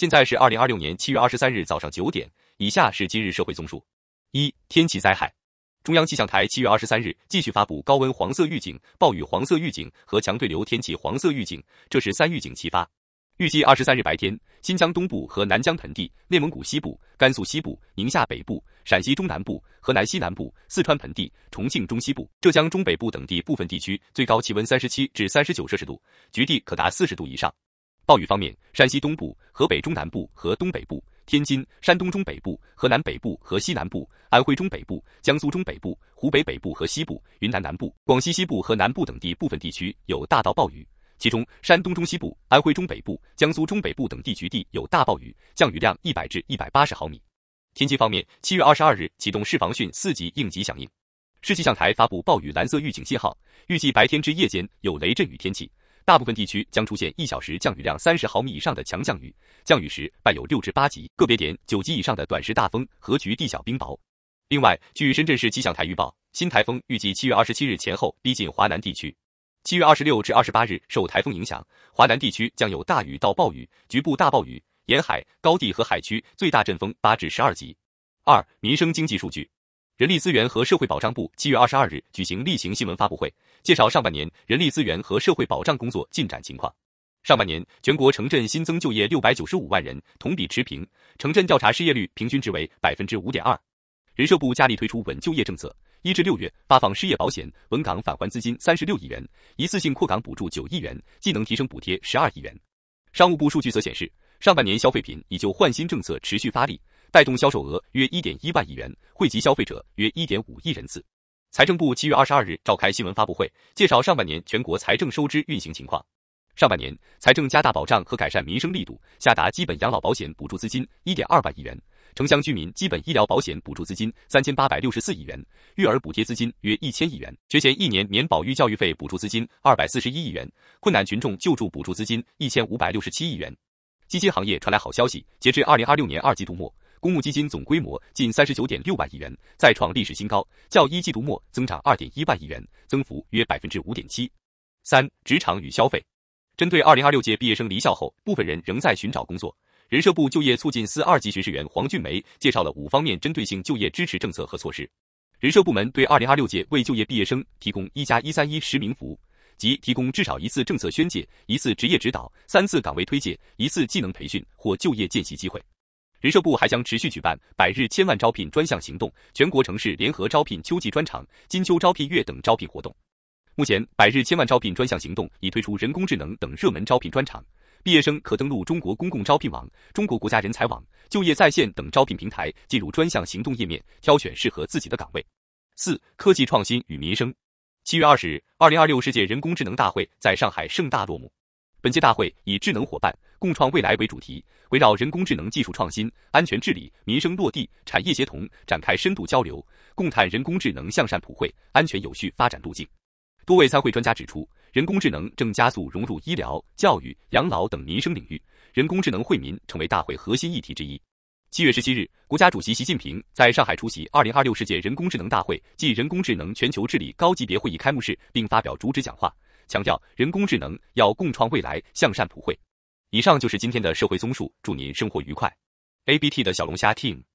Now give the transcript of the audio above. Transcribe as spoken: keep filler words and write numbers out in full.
现在是二零二六年七月二十三日早上九点，以下是今日社会综述。一、天气灾害。中央气象台七月二十三日继续发布高温黄色预警、暴雨黄色预警和强对流天气黄色预警，这是三预警齐发。预计二十三日白天，新疆东部和南疆盆地、内蒙古西部、甘肃西部、宁夏北部、陕西中南部、河南西南部、四川盆地、重庆中西部、浙江中北部等地部分地区最高气温三十七至三十九摄氏度，局地可达四十度以上。暴雨方面，山西东部、河北中南部和东北部、天津、山东中北部、河南北部和西南部、安徽中北部、江苏中北部、湖北北部和西部、云南南部、广西西部和南部等地部分地区有大到暴雨，其中山东中西部、安徽中北部、江苏中北部等地局地有大暴雨，降雨量一百至一百八十毫米。天气方面，七月二十二日启动市防汛四级应急响应，市气象台发布暴雨蓝色预警信号，预计白天至夜间有雷阵雨天气。大部分地区将出现一小时降雨量三十毫米以上的强降雨，降雨时伴有六至八级，个别点九级以上的短时大风和局地小冰雹。另外，据深圳市气象台预报，新台风预计七月二十七日前后逼近华南地区。七月二十六至二十八日，受台风影响，华南地区将有大雨到暴雨，局部大暴雨，沿海、高地和海区最大阵风八至十二级。二、民生经济数据。人力资源和社会保障部七月二十二日举行例行新闻发布会，介绍上半年人力资源和社会保障工作进展情况。上半年，全国城镇新增就业六百九十五万人，同比持平，城镇调查失业率平均值为 百分之五点二。人社部加力推出稳就业政策，一至六月发放失业保险、稳岗返还资金三十六亿元，一次性扩岗补助九亿元，技能提升补贴十二亿元。商务部数据则显示，上半年消费品已就换新政策持续发力，带动销售额约 一点一万亿元，惠及消费者约 一点五亿人次。财政部七月二十二日召开新闻发布会，介绍上半年全国财政收支运行情况。上半年，财政加大保障和改善民生力度，下达基本养老保险补助资金 一点二万亿元，城乡居民基本医疗保险补助资金三千八百六十四亿元，育儿补贴资金约一千亿元，学前一年免保育教育费补助资金二百四十一亿元，困难群众救助补助资金一千五百六十七亿元。基金行业传来好消息，截至二零二六年二季度末，公募基金总规模近 三十九点六万亿元，再创历史新高，较一季度末增长 二点一万亿元，增幅约 百分之五点七。三、职场与消费。针对二零二六届毕业生离校后，部分人仍在寻找工作，人社部就业促进司二级巡视员黄俊梅介绍了五方面针对性就业支持政策和措施。人社部门对二零二六届未就业毕业生提供一加一三一实名服务，即提供至少一次政策宣介、一次职业指导、三次岗位推介、一次技能培训或就业见习机会。人社部还将持续举办百日千万招聘专项行动、全国城市联合招聘秋季专场、金秋招聘月等招聘活动。目前，百日千万招聘专项行动已推出人工智能等热门招聘专场，毕业生可登录中国公共招聘网、中国国家人才网、就业在线等招聘平台，进入专项行动页面，挑选适合自己的岗位。四、科技创新与民生。七月二十日，二零二六世界人工智能大会在上海盛大落幕。本届大会以智能伙伴，共创未来为主题，围绕人工智能技术创新、安全治理、民生落地、产业协同展开深度交流，共探人工智能向善普惠、安全有序发展路径。多位参会专家指出，人工智能正加速融入医疗、教育、养老等民生领域，人工智能惠民成为大会核心议题之一。七月十七日，国家主席习近平在上海出席二零二六世界人工智能大会暨人工智能全球治理高级别会议开幕式，并发表主旨讲话，强调人工智能要共创未来，向善普惠。以上就是今天的社会综述，祝您生活愉快。A B T 的小龙虾 team。